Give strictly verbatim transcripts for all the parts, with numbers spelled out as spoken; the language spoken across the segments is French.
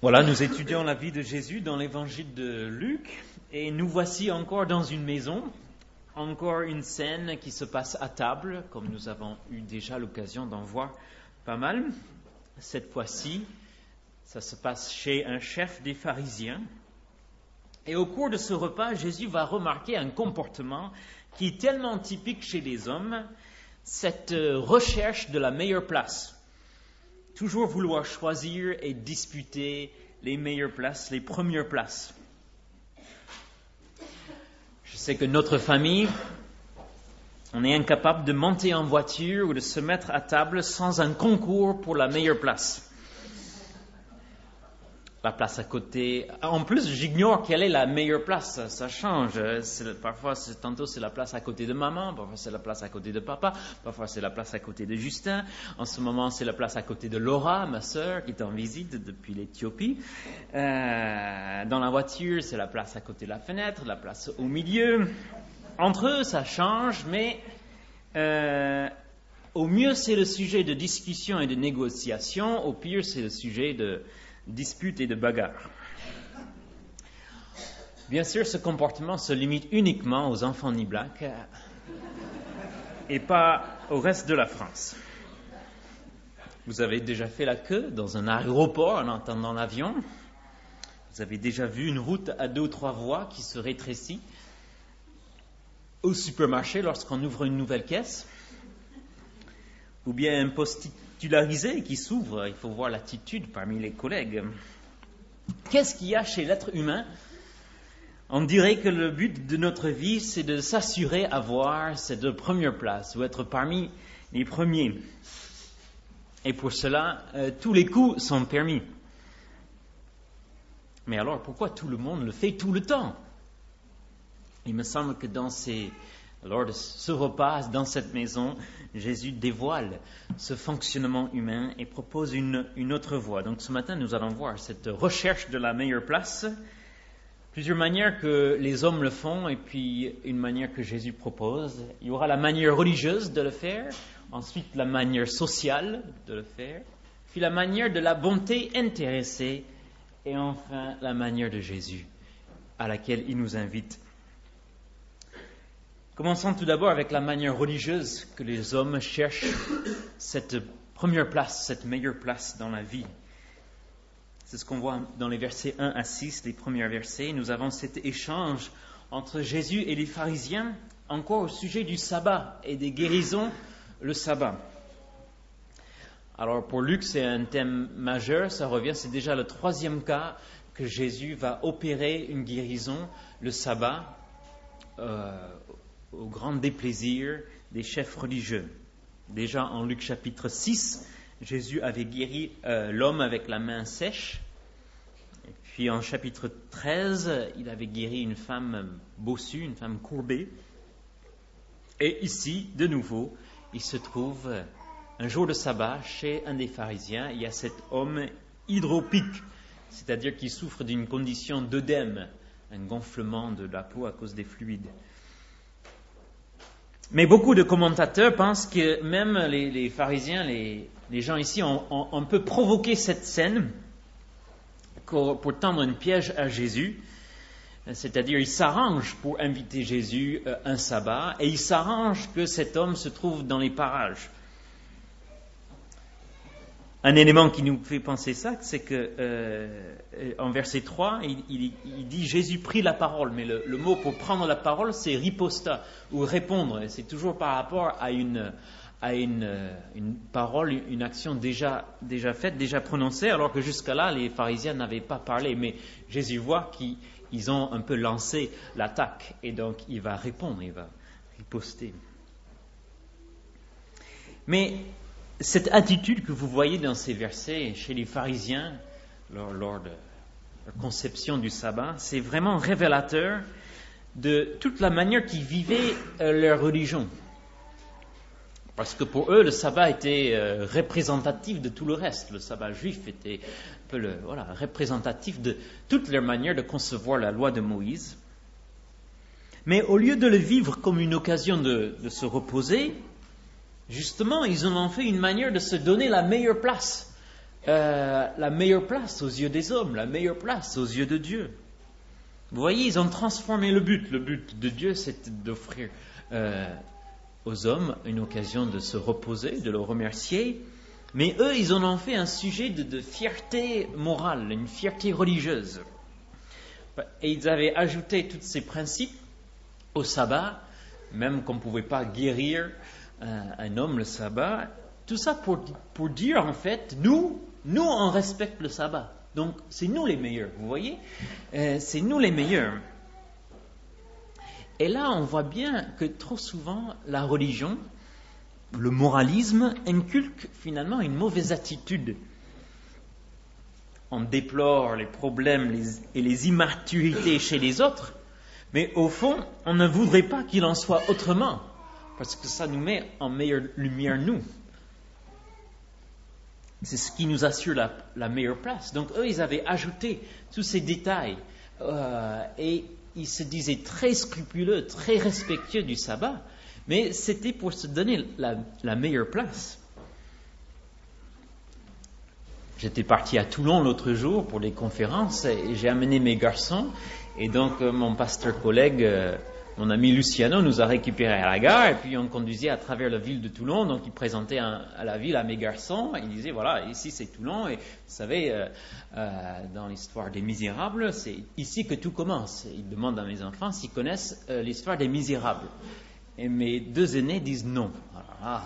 Voilà, nous étudions la vie de Jésus dans l'évangile de Luc et nous voici encore dans une maison, encore une scène qui se passe à table, comme nous avons eu déjà l'occasion d'en voir pas mal. Cette fois-ci, ça se passe chez un chef des pharisiens. Et au cours de ce repas, Jésus va remarquer un comportement qui est tellement typique chez les hommes, cette recherche de la meilleure place. Toujours vouloir choisir et disputer les meilleures places, les premières places. Je sais que notre famille, on est incapable de monter en voiture ou de se mettre à table sans un concours pour la meilleure place. La place à côté. En plus, j'ignore quelle est la meilleure place. Ça, ça change. C'est, parfois, c'est, tantôt, c'est la place à côté de maman. Parfois, c'est la place à côté de papa. Parfois, c'est la place à côté de Justin. En ce moment, c'est la place à côté de Laura, ma sœur, qui est en visite depuis l'Éthiopie. Euh, dans la voiture, c'est la place à côté de la fenêtre, la place au milieu. Entre eux, ça change, mais euh, au mieux, c'est le sujet de discussion et de négociation. Au pire, c'est le sujet de disputes et de bagarres. Bien sûr, ce comportement se limite uniquement aux enfants Niblac et pas au reste de la France. Vous avez déjà fait la queue dans un aéroport en attendant l'avion. Vous avez déjà vu une route à deux ou trois voies qui se rétrécit. Au supermarché, lorsqu'on ouvre une nouvelle caisse. Ou bien un post-it titularisé qui s'ouvre, il faut voir l'attitude parmi les collègues. Qu'est-ce qu'il y a chez l'être humain ? On dirait que le but de notre vie, c'est de s'assurer avoir cette première place, ou être parmi les premiers. Et pour cela, euh, tous les coups sont permis. Mais alors, pourquoi tout le monde le fait tout le temps ? Il me semble que dans ces... Lors de ce repas, dans cette maison, Jésus dévoile ce fonctionnement humain et propose une, une autre voie. Donc ce matin, nous allons voir cette recherche de la meilleure place, plusieurs manières que les hommes le font et puis une manière que Jésus propose. Il y aura la manière religieuse de le faire, ensuite la manière sociale de le faire, puis la manière de la bonté intéressée et enfin la manière de Jésus à laquelle il nous invite. Commençons tout d'abord avec la manière religieuse que les hommes cherchent cette première place, cette meilleure place dans la vie. C'est ce qu'on voit dans les versets un à six, les premiers versets. Nous avons cet échange entre Jésus et les pharisiens, encore au sujet du sabbat et des guérisons, le sabbat. Alors pour Luc, c'est un thème majeur, ça revient, c'est déjà le troisième cas que Jésus va opérer une guérison, le sabbat, euh, au grand déplaisir des chefs religieux. Déjà en Luc chapitre six, Jésus avait guéri euh, l'homme avec la main sèche. Et puis en chapitre treize, il avait guéri une femme bossue, une femme courbée. Et ici, de nouveau, il se trouve un jour de sabbat chez un des pharisiens. Il y a cet homme hydropique, c'est-à-dire qu'il souffre d'une condition d'œdème, un gonflement de la peau à cause des fluides. Mais beaucoup de commentateurs pensent que même les, les pharisiens, les, les gens ici, ont, ont, ont un peu provoqué cette scène pour, pour tendre un piège à Jésus. C'est-à-dire, ils s'arrangent pour inviter Jésus euh, un sabbat et ils s'arrangent que cet homme se trouve dans les parages. Un élément qui nous fait penser ça, c'est que euh, en verset trois, il, il, il dit « Jésus prit la parole ». Mais le, le mot pour prendre la parole, c'est « riposta » ou « répondre ». Et c'est toujours par rapport à une, à une, une parole, une action déjà, déjà faite, déjà prononcée, alors que jusqu'à là, les pharisiens n'avaient pas parlé. Mais Jésus voit qu'ils ont un peu lancé l'attaque et donc il va répondre, il va riposter. Mais cette attitude que vous voyez dans ces versets chez les pharisiens, lors, lors de leur conception du sabbat, c'est vraiment révélateur de toute la manière qu'ils vivaient euh, leur religion. Parce que pour eux, le sabbat était euh, représentatif de tout le reste. Le sabbat juif était un peu le, voilà, représentatif de toute leur manière de concevoir la loi de Moïse. Mais au lieu de le vivre comme une occasion de, de se reposer, justement, ils en ont fait une manière de se donner la meilleure place euh, la meilleure place aux yeux des hommes, la meilleure place aux yeux de Dieu. Vous voyez, ils ont transformé le but. Le but de Dieu, c'est d'offrir euh, aux hommes une occasion de se reposer, de le remercier. Mais eux, ils en ont fait un sujet de, de fierté morale, une fierté religieuse. Et ils avaient ajouté tous ces principes au sabbat, même qu'on ne pouvait pas guérir un, un homme le sabbat. Tout ça pour, pour dire, en fait, nous, nous, on respecte le sabbat. Donc, c'est nous les meilleurs, vous voyez, euh, c'est nous les meilleurs. Et là, on voit bien que trop souvent, la religion, le moralisme, inculque finalement une mauvaise attitude. On déplore les problèmes les, et les immaturités chez les autres, mais au fond, on ne voudrait pas qu'il en soit autrement, parce que ça nous met en meilleure lumière, nous. C'est ce qui nous assure la, la meilleure place. Donc eux, ils avaient ajouté tous ces détails euh, et ils se disaient très scrupuleux, très respectueux du sabbat, mais c'était pour se donner la, la meilleure place. J'étais parti à Toulon l'autre jour pour des conférences et j'ai amené mes garçons et donc euh, mon pasteur collègue, euh, mon ami Luciano, nous a récupérés à la gare et puis on conduisait à travers la ville de Toulon. Donc il présentait un, à la ville à mes garçons. Il disait voilà, ici c'est Toulon et vous savez, euh, euh, dans l'histoire des Misérables, c'est ici que tout commence. Il demande à mes enfants s'ils connaissent euh, l'histoire des Misérables. Et mes deux aînés disent non. Ah.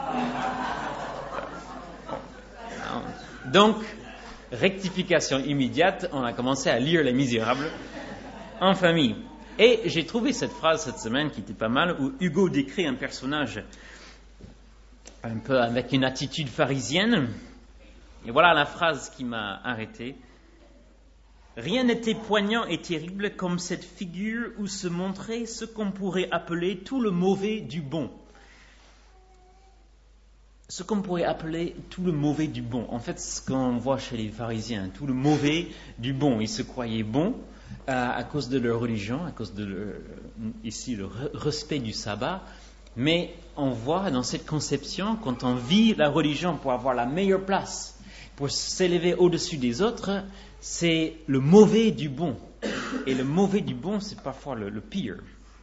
Donc, rectification immédiate, on a commencé à lire Les Misérables en famille. Et j'ai trouvé cette phrase cette semaine qui était pas mal, où Hugo décrit un personnage un peu avec une attitude pharisienne. Et voilà la phrase qui m'a arrêté. Rien n'était poignant et terrible comme cette figure où se montrait ce qu'on pourrait appeler tout le mauvais du bon. Ce qu'on pourrait appeler tout le mauvais du bon. En fait, ce qu'on voit chez les pharisiens, tout le mauvais du bon. Ils se croyaient bons euh, à cause de leur religion, à cause de leur, ici le respect du sabbat. Mais on voit dans cette conception, quand on vit la religion pour avoir la meilleure place, pour s'élever au-dessus des autres, c'est le mauvais du bon. Et le mauvais du bon, c'est parfois le, le pire.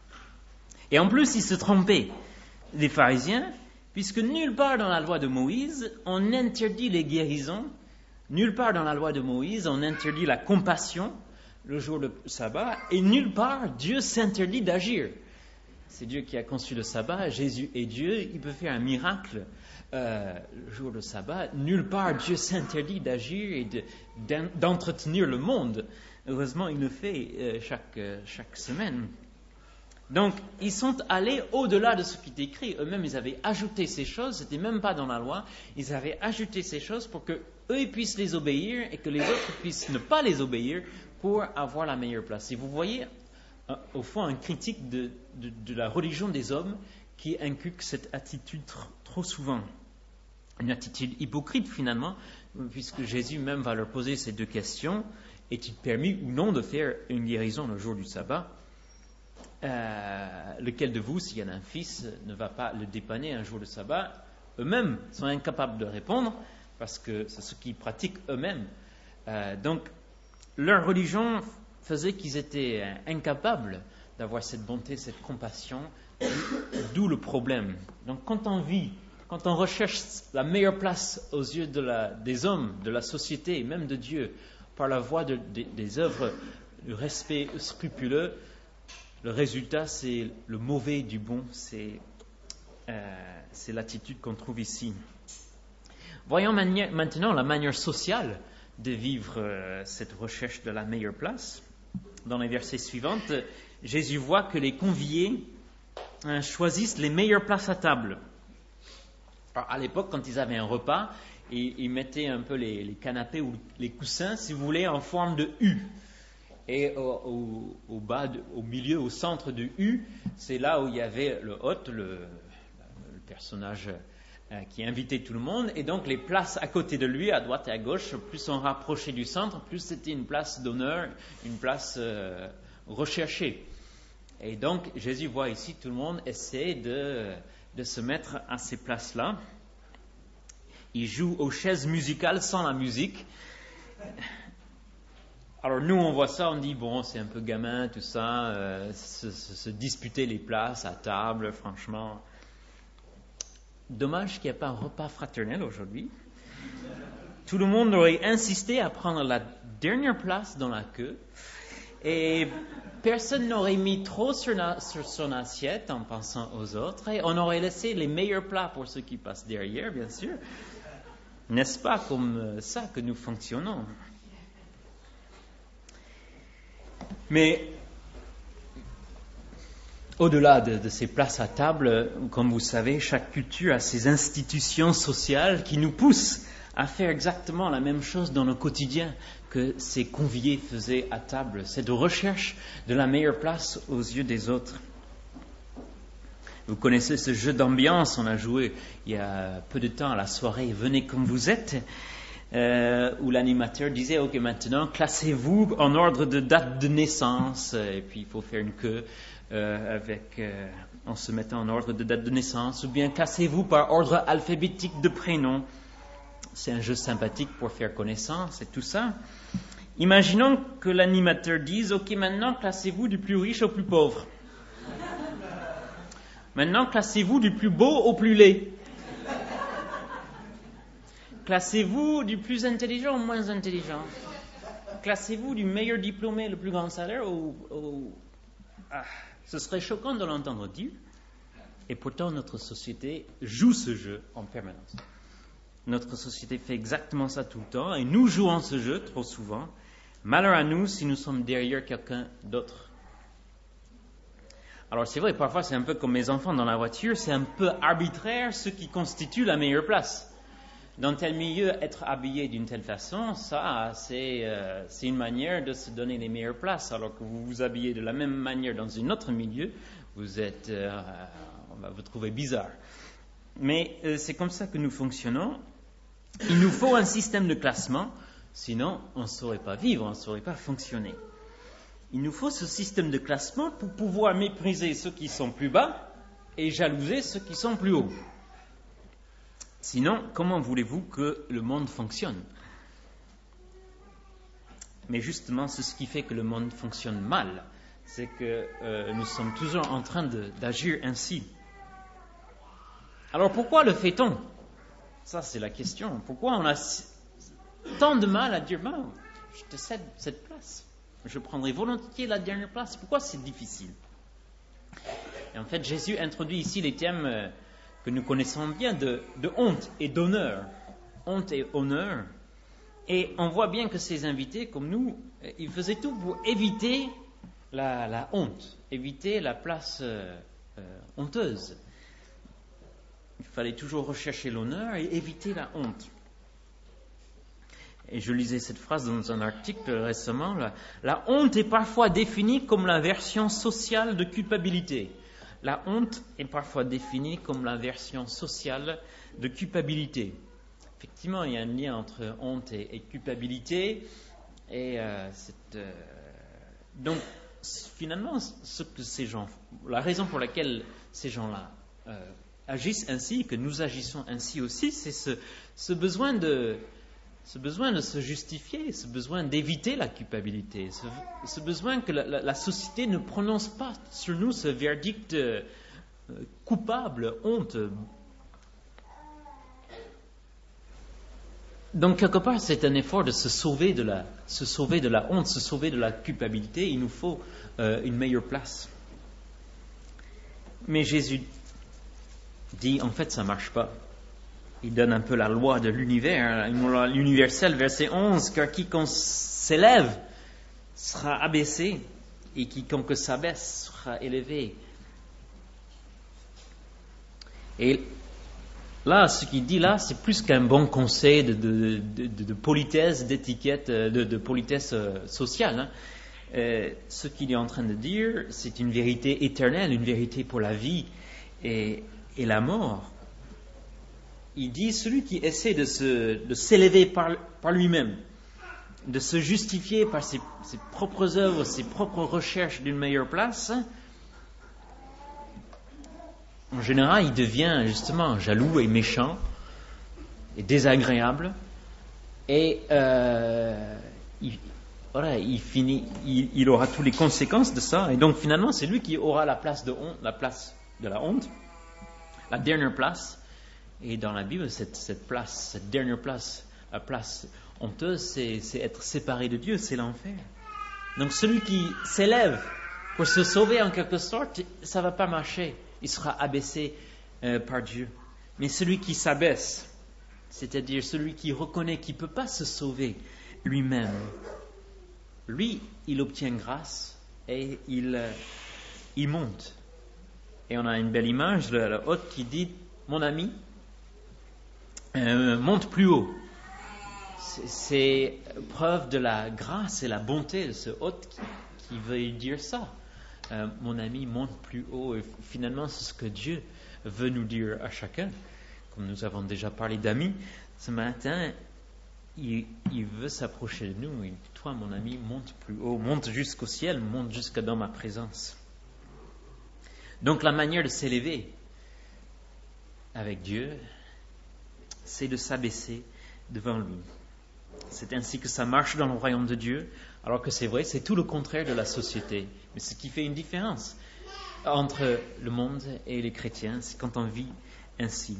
Et en plus, ils se trompaient, les pharisiens, puisque nulle part dans la loi de Moïse, on interdit les guérisons, nulle part dans la loi de Moïse, on interdit la compassion le jour de sabbat, et nulle part Dieu s'interdit d'agir. C'est Dieu qui a conçu le sabbat, Jésus est Dieu, il peut faire un miracle euh, le jour de sabbat. Nulle part Dieu s'interdit d'agir et de, d'entretenir le monde. Heureusement, il le fait euh, chaque, euh, chaque semaine. Donc, ils sont allés au-delà de ce qui est écrit. Eux-mêmes, ils avaient ajouté ces choses. C'était même pas dans la loi. Ils avaient ajouté ces choses pour que eux puissent les obéir et que les autres puissent ne pas les obéir pour avoir la meilleure place. Et vous voyez, au fond, une critique de, de, de la religion des hommes qui inculque cette attitude tr- trop souvent. Une attitude hypocrite, finalement, puisque Jésus même va leur poser ces deux questions. Est-il permis ou non de faire une guérison le jour du sabbat ? Euh, lequel de vous, s'il y en a un fils, ne va pas le dépanner un jour de sabbat? Eux-mêmes sont incapables de répondre parce que c'est ce qu'ils pratiquent eux-mêmes. Euh, donc, leur religion faisait qu'ils étaient incapables d'avoir cette bonté, cette compassion, d'où le problème. Donc, quand on vit, quand on recherche la meilleure place aux yeux de la, des hommes, de la société et même de Dieu, par la voie de, de, des œuvres, du respect scrupuleux, le résultat, c'est le mauvais du bon, c'est, euh, c'est l'attitude qu'on trouve ici. Voyons mani- maintenant la manière sociale de vivre euh, cette recherche de la meilleure place. Dans les versets suivants, Jésus voit que les conviés hein, choisissent les meilleures places à table. Alors, à l'époque, quand ils avaient un repas, ils, ils mettaient un peu les, les canapés ou les coussins, si vous voulez, en forme de U. Et au, au, au bas, de, au milieu, au centre du U, c'est là où il y avait le hôte, le, le personnage euh, qui invitait tout le monde. Et donc les places à côté de lui, à droite et à gauche, plus on rapprochait du centre, plus c'était une place d'honneur, une place euh, recherchée. Et donc Jésus voit ici tout le monde essayer de, de se mettre à ces places-là. ils jouent aux chaises musicales sans la musique. Alors nous, on voit ça, on dit, bon, c'est un peu gamin, tout ça, euh, se, se, se disputer les places à table, franchement. Dommage qu'il n'y ait pas un repas fraternel aujourd'hui. Tout le monde aurait insisté à prendre la dernière place dans la queue. Et personne n'aurait mis trop sur, na, sur son assiette en pensant aux autres. Et on aurait laissé les meilleurs plats pour ceux qui passent derrière, bien sûr. N'est-ce pas comme ça que nous fonctionnons? Mais au-delà de, de ces places à table, comme vous savez, chaque culture a ses institutions sociales qui nous poussent à faire exactement la même chose dans le quotidien que ces conviés faisaient à table. C'est de recherche de la meilleure place aux yeux des autres. Vous connaissez ce jeu d'ambiance, on a joué il y a peu de temps à la soirée « Venez comme vous êtes », euh, où l'animateur disait « Ok, maintenant, classez-vous en ordre de date de naissance », et puis il faut faire une queue euh, avec, euh, en se mettant en ordre de date de naissance, ou bien classez-vous par ordre alphabétique de prénom. C'est un jeu sympathique pour faire connaissance et tout ça. Imaginons que l'animateur dise « Ok, maintenant, classez-vous du plus riche au plus pauvre. Maintenant, classez-vous du plus beau au plus laid. Classez-vous du plus intelligent au moins intelligent. Classez-vous du meilleur diplômé, le plus grand salaire au... au... Ah, ce serait choquant de l'entendre dire. Et pourtant, notre société joue ce jeu en permanence. Notre société fait exactement ça tout le temps et nous jouons ce jeu trop souvent. Malheur à nous si nous sommes derrière quelqu'un d'autre. Alors c'est vrai, parfois c'est un peu comme mes enfants dans la voiture, c'est un peu arbitraire ce qui constitue la meilleure place. Dans tel milieu, être habillé d'une telle façon, ça c'est, euh, c'est une manière de se donner les meilleures places. Alors que vous vous habillez de la même manière dans un autre milieu, vous êtes, euh, on va vous trouver bizarre. Mais euh, c'est comme ça que nous fonctionnons. Il nous faut un système de classement, sinon on ne saurait pas vivre, on ne saurait pas fonctionner. Il nous faut ce système de classement pour pouvoir mépriser ceux qui sont plus bas et jalouser ceux qui sont plus hauts. Sinon, comment voulez-vous que le monde fonctionne? Mais justement, c'est ce qui fait que le monde fonctionne mal. C'est que euh, nous sommes toujours en train de, d'agir ainsi. Alors pourquoi le fait-on? Ça, c'est la question. Pourquoi on a tant de mal à dire, ben, je te cède cette place. Je prendrai volontiers la dernière place. Pourquoi c'est difficile? Et en fait, Jésus introduit ici les thèmes que nous connaissons bien de, de honte et d'honneur. Honte et honneur. Et on voit bien que ces invités, comme nous, ils faisaient tout pour éviter la, la honte, éviter la place euh, euh, honteuse. Il fallait toujours rechercher l'honneur et éviter la honte. Et je lisais cette phrase dans un article récemment. La, la honte est parfois définie comme la version sociale de culpabilité. La honte est parfois définie comme la version sociale de culpabilité. Effectivement, il y a un lien entre honte et, et culpabilité. Et euh, c'est, euh, donc, finalement, ce que ces gens, la raison pour laquelle ces gens-là euh, agissent ainsi, que nous agissons ainsi aussi, c'est ce, ce besoin de, ce besoin de se justifier, ce besoin d'éviter la culpabilité, ce, ce besoin que la, la, la société ne prononce pas sur nous ce verdict euh, coupable, honte. Donc quelque part, c'est un effort de se sauver de la, se sauver de la honte, se sauver de la culpabilité. Il nous faut euh, une meilleure place. Mais Jésus dit, en fait, ça ne marche pas. Il donne un peu la loi de l'univers, une loi universelle, verset onze, car quiconque s'élève sera abaissé, et quiconque s'abaisse sera élevé. Et là, ce qu'il dit là, c'est plus qu'un bon conseil de, de, de, de, de politesse, d'étiquette, de, de politesse sociale. Hein. Euh, ce qu'il est en train de dire, c'est une vérité éternelle, une vérité pour la vie et, et la mort. Il dit, celui qui essaie de, se, de s'élever par, par lui-même, de se justifier par ses, ses propres œuvres, ses propres recherches d'une meilleure place, en général, il devient justement jaloux et méchant. est désagréable et euh, il, voilà, il, finit, il, il aura toutes les conséquences de ça. Et donc finalement, c'est lui qui aura la place de honte, la place de la honte, la dernière place. Et dans la Bible, cette, cette place, cette dernière place, la place honteuse, c'est, c'est être séparé de Dieu, c'est l'enfer. Donc celui qui s'élève pour se sauver en quelque sorte, ça ne va pas marcher. Il sera abaissé euh, par Dieu. Mais celui qui s'abaisse, c'est-à-dire celui qui reconnaît qu'il ne peut pas se sauver lui-même, lui, il obtient grâce et il, euh, il monte. Et on a une belle image, le, le hôte qui dit, mon ami, euh, monte plus haut. C'est, c'est preuve de la grâce et la bonté de ce hôte qui, qui veut dire ça. Euh, mon ami, monte plus haut. Et finalement, c'est ce que Dieu veut nous dire à chacun. Comme nous avons déjà parlé d'amis, ce matin, il, il veut s'approcher de nous. Il dit, toi, mon ami, monte plus haut, monte jusqu'au ciel, monte jusque dans ma présence. Donc, la manière de s'élever avec Dieu, c'est de s'abaisser devant lui. C'est ainsi que ça marche dans le royaume de Dieu, alors que c'est vrai, c'est tout le contraire de la société. Mais ce qui fait une différence entre le monde et les chrétiens, c'est quand on vit ainsi.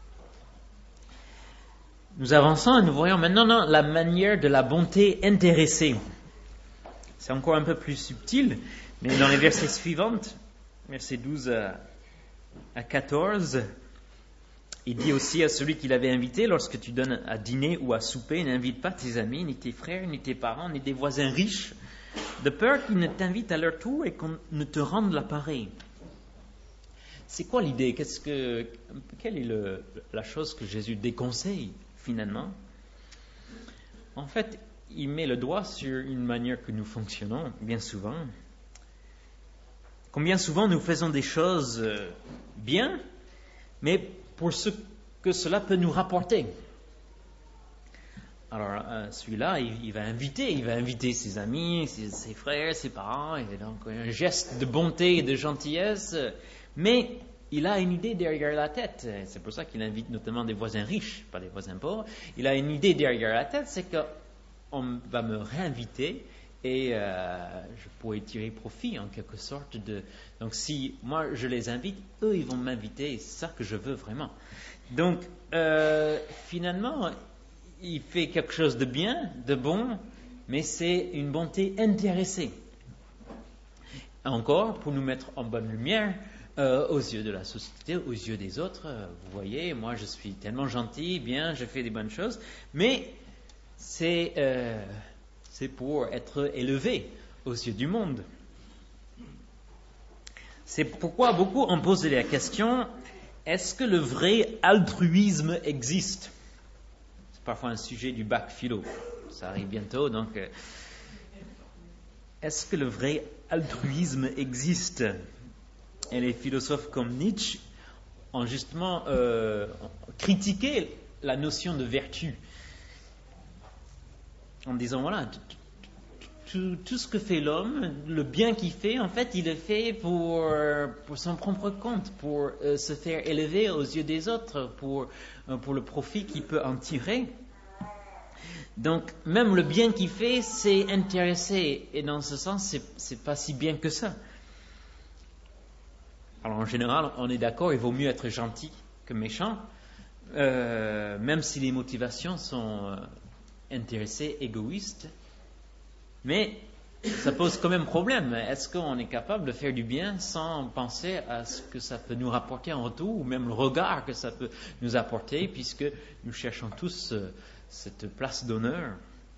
Nous avançons et nous voyons maintenant non, la manière de la bonté intéressée. C'est encore un peu plus subtil, mais dans les versets suivants, versets douze à quatorze, il dit aussi à celui qui l'avait invité, lorsque tu donnes à dîner ou à souper, n'invite pas tes amis, ni tes frères, ni tes parents, ni des voisins riches, de peur qu'ils ne t'invitent à leur tour et qu'on ne te rende l'appareil. C'est quoi l'idée? Qu'est-ce que, Quelle est le, la chose que Jésus déconseille finalement? En fait, il met le doigt sur une manière que nous fonctionnons bien souvent. Combien souvent nous faisons des choses bien, mais pour ce que cela peut nous rapporter. Alors, euh, celui-là, il, il va inviter, il va inviter ses amis, ses, ses frères, ses parents, et donc un geste de bonté et de gentillesse, mais il a une idée derrière la tête. C'est pour ça qu'il invite notamment des voisins riches, pas des voisins pauvres. Il a une idée derrière la tête, c'est qu'on va me réinviter et euh, je pourrais tirer profit en quelque sorte de... Donc si moi je les invite, eux ils vont m'inviter, c'est ça que je veux vraiment. Donc euh, finalement, il fait quelque chose de bien, de bon, mais c'est une bonté intéressée. Encore, pour nous mettre en bonne lumière, euh, aux yeux de la société, aux yeux des autres, euh, vous voyez, moi je suis tellement gentil, bien, je fais des bonnes choses, mais c'est... Euh, c'est pour être élevé aux yeux du monde. C'est pourquoi beaucoup ont posé la question, est-ce que le vrai altruisme existe? C'est parfois un sujet du bac philo. Ça arrive bientôt, donc euh, est-ce que le vrai altruisme existe? Et les philosophes comme Nietzsche ont justement euh, critiqué la notion de vertu. En disant, voilà, tout, tout ce que fait l'homme, le bien qu'il fait, en fait, il le fait pour, pour son propre compte, pour euh, se faire élever aux yeux des autres, pour, euh, pour le profit qu'il peut en tirer. Donc, même le bien qu'il fait, c'est intéressé. Et dans ce sens, c'est, c'est pas si bien que ça. Alors, en général, on est d'accord, il vaut mieux être gentil que méchant, euh, même si les motivations sont... Euh, intéressé, égoïste, mais ça pose quand même problème. Est-ce qu'on est capable de faire du bien sans penser à ce que ça peut nous rapporter en retour, ou même le regard que ça peut nous apporter, puisque nous cherchons tous euh, cette place d'honneur?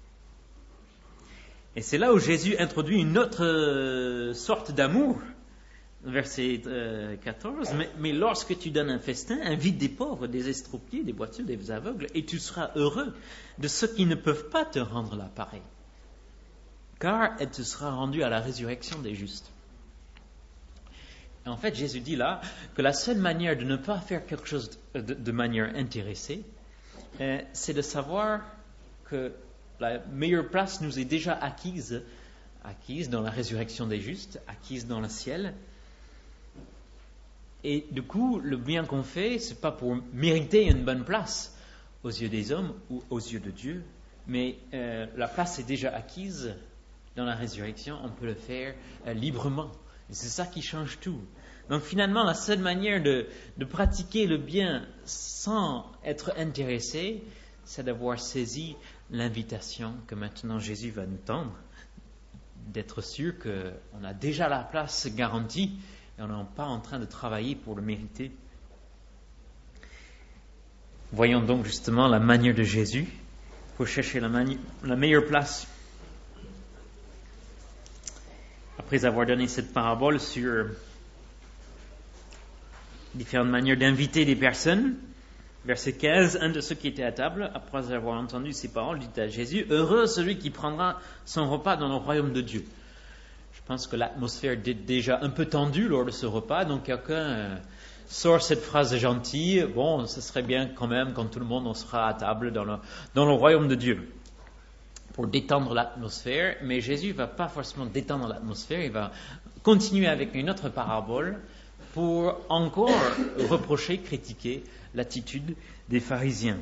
Et c'est là où Jésus introduit une autre euh, sorte d'amour. Verset euh, quatorze, mais, mais lorsque tu donnes un festin, invite des pauvres, des estropiés, des boiteux, des aveugles, et tu seras heureux de ceux qui ne peuvent pas te rendre l'appareil, car elle te sera rendue à la résurrection des justes. Et en fait, Jésus dit là que la seule manière de ne pas faire quelque chose de, de, de manière intéressée, euh, c'est de savoir que la meilleure place nous est déjà acquise, acquise dans la résurrection des justes, acquise dans le ciel. Et du coup, le bien qu'on fait, c'est pas pour mériter une bonne place aux yeux des hommes ou aux yeux de Dieu, mais euh, la place est déjà acquise dans la résurrection, on peut le faire euh, librement. Et c'est ça qui change tout. Donc finalement, la seule manière de, de pratiquer le bien sans être intéressé, c'est d'avoir saisi l'invitation que maintenant Jésus va nous tendre, d'être sûr qu'on a déjà la place garantie et on n'est pas en train de travailler pour le mériter. Voyons donc justement la manière de Jésus pour chercher la, mani- la meilleure place. Après avoir donné cette parabole sur différentes manières d'inviter des personnes, verset quinze, un de ceux qui étaient à table, après avoir entendu ces paroles, dit à Jésus, « Heureux celui qui prendra son repas dans le royaume de Dieu. » Je pense que l'atmosphère était déjà un peu tendue lors de ce repas, donc quelqu'un euh, sort cette phrase gentille, « Bon, ce serait bien quand même quand tout le monde on sera à table dans le, dans le royaume de Dieu. » Pour détendre l'atmosphère, mais Jésus ne va pas forcément détendre l'atmosphère, il va continuer avec une autre parabole pour encore reprocher, critiquer l'attitude des pharisiens.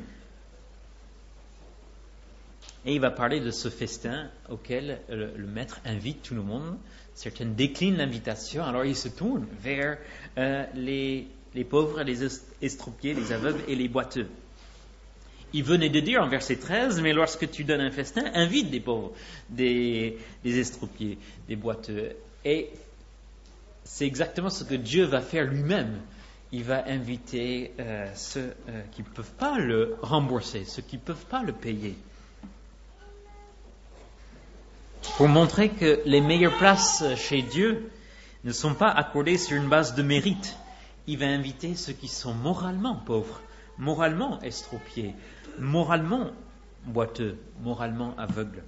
Et il va parler de ce festin auquel le, le maître invite tout le monde. Certains déclinent l'invitation, alors il se tourne vers euh, les, les pauvres, les estropiés, les aveugles et les boiteux. Il venait de dire en verset treize, mais lorsque tu donnes un festin, invite des pauvres, des, des estropiés, des boiteux. Et c'est exactement ce que Dieu va faire lui-même. Il va inviter euh, ceux euh, qui ne peuvent pas le rembourser, ceux qui ne peuvent pas le payer. Pour montrer que les meilleures places chez Dieu ne sont pas accordées sur une base de mérite, il va inviter ceux qui sont moralement pauvres, moralement estropiés, moralement boiteux, moralement aveugles.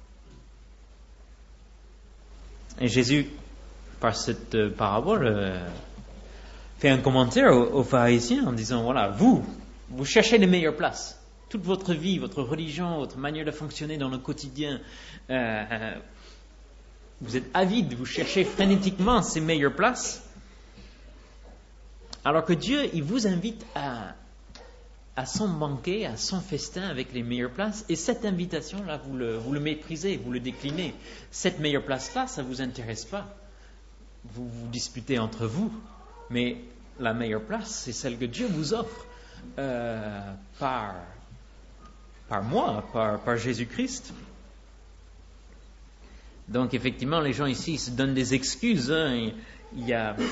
Et Jésus, par cette euh, parabole, euh, fait un commentaire aux, aux pharisiens en disant, voilà, vous, vous cherchez les meilleures places. Toute votre vie, votre religion, votre manière de fonctionner dans le quotidien, euh, euh, vous êtes avides, vous cherchez frénétiquement ces meilleures places. Alors que Dieu, il vous invite à, à son banquet, à son festin avec les meilleures places. Et cette invitation-là, vous le, vous le méprisez, vous le déclinez. Cette meilleure place-là, ça ne vous intéresse pas. Vous vous disputez entre vous. Mais la meilleure place, c'est celle que Dieu vous offre euh, par, par moi, par, par Jésus-Christ. Donc effectivement, les gens ici se donnent des excuses. Hein. Il y a,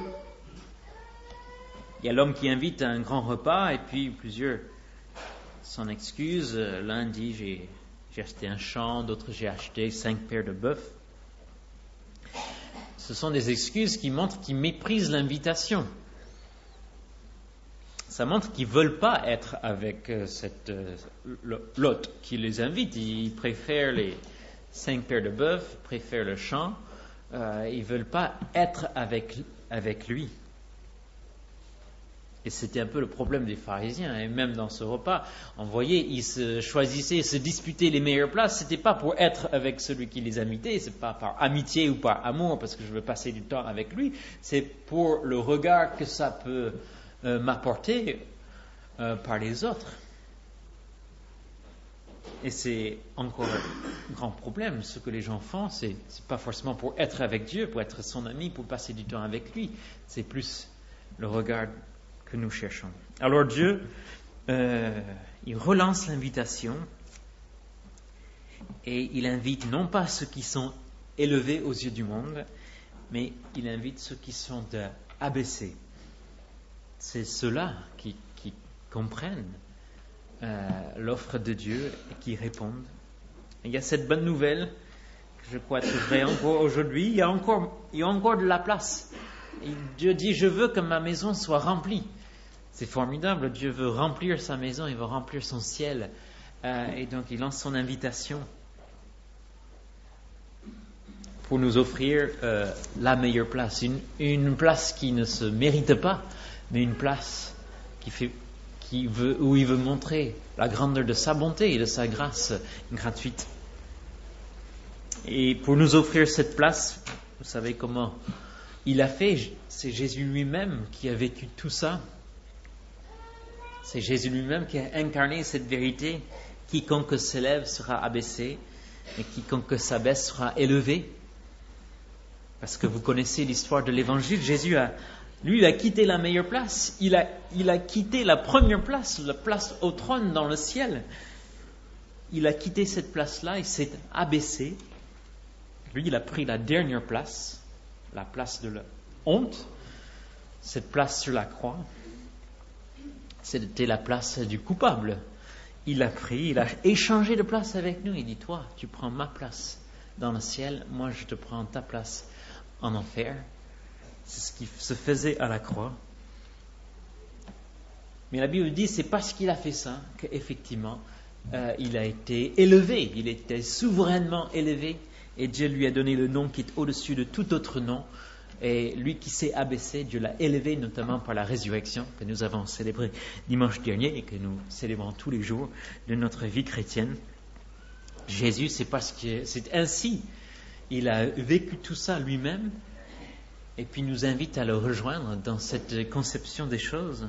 il y a l'homme qui invite à un grand repas et puis plusieurs s'en excusent. L'un dit j'ai, j'ai acheté un champ, d'autres j'ai acheté cinq paires de bœufs. Ce sont des excuses qui montrent qu'ils méprisent l'invitation. Ça montre qu'ils ne veulent pas être avec cette, euh, l'hôte qui les invite. Ils préfèrent les cinq paires de bœufs, préfèrent le champ. Euh, ils ne veulent pas être avec, avec lui. Et c'était un peu le problème des pharisiens. Et même dans ce repas, on voyait, ils se choisissaient, se disputaient les meilleures places. C'était pas pour être avec celui qui les invitait, c'est pas par amitié ou par amour, parce que je veux passer du temps avec lui. C'est pour le regard que ça peut euh, m'apporter euh, par les autres. Et c'est encore un grand problème. Ce que les gens font, c'est, c'est pas forcément pour être avec Dieu, pour être son ami, pour passer du temps avec lui. C'est plus le regard que nous cherchons. Alors Dieu, euh, il relance l'invitation et il invite non pas ceux qui sont élevés aux yeux du monde, mais il invite ceux qui sont abaissés. C'est ceux-là qui, qui comprennent euh, l'offre de Dieu et qui répondent. Et il y a cette bonne nouvelle que je crois être vraie encore aujourd'hui. Il y a encore, il y a encore de la place. Et Dieu dit, je veux que ma maison soit remplie. C'est formidable, Dieu veut remplir sa maison, il veut remplir son ciel. Euh, et donc il lance son invitation pour nous offrir euh, la meilleure place. Une, une place qui ne se mérite pas, mais une place qui fait, qui veut, où il veut montrer la grandeur de sa bonté et de sa grâce gratuite. Et pour nous offrir cette place, vous savez comment il a fait, c'est Jésus lui-même qui a vécu tout ça. C'est Jésus lui-même qui a incarné cette vérité. Quiconque s'élève sera abaissé, et quiconque s'abaisse sera élevé. Parce que vous connaissez l'histoire de l'Évangile, Jésus a, lui, il a quitté la meilleure place. Il a, il a quitté la première place, la place au trône dans le ciel. Il a quitté cette place-là, il s'est abaissé. Lui, il a pris la dernière place, la place de la honte, cette place sur la croix. C'était la place du coupable. Il a pris, il a échangé de place avec nous. Il dit, toi, tu prends ma place dans le ciel, moi je te prends ta place en enfer. C'est ce qui se faisait à la croix. Mais la Bible dit, c'est parce qu'il a fait ça qu'effectivement, euh, il a été élevé. Il était souverainement élevé. Et Dieu lui a donné le nom qui est au-dessus de tout autre nom. Et lui qui s'est abaissé, Dieu l'a élevé notamment par la résurrection que nous avons célébrée dimanche dernier et que nous célébrons tous les jours de notre vie chrétienne. Jésus, c'est parce que c'est ainsi. Il a vécu tout ça lui-même et puis nous invite à le rejoindre dans cette conception des choses.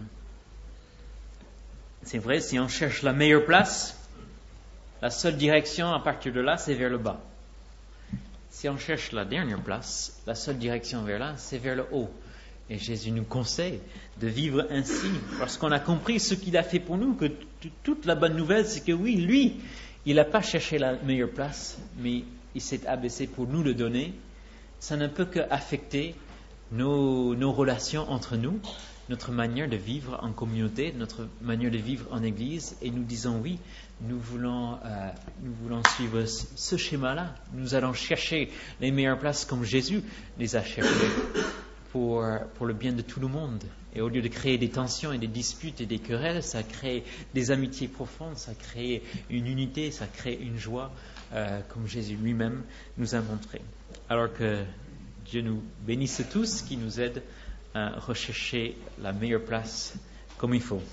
C'est vrai, si on cherche la meilleure place, la seule direction à partir de là, c'est vers le bas. Si on cherche la dernière place, la seule direction vers là, c'est vers le haut. Et Jésus nous conseille de vivre ainsi, parce qu'on a compris ce qu'il a fait pour nous, que t- toute la bonne nouvelle, c'est que oui, lui, il n'a pas cherché la meilleure place, mais il s'est abaissé pour nous le donner. Ça ne peut qu'affecter nos, nos relations entre nous, notre manière de vivre en communauté, notre manière de vivre en Église, et nous disons oui, nous voulons, euh, nous voulons suivre ce schéma-là. Nous allons chercher les meilleures places comme Jésus les a cherchées pour, pour le bien de tout le monde. Et au lieu de créer des tensions et des disputes et des querelles, ça crée des amitiés profondes, ça crée une unité, ça crée une joie, euh, comme Jésus lui-même nous a montré. Alors que Dieu nous bénisse tous, qui nous aide à rechercher la meilleure place comme il faut.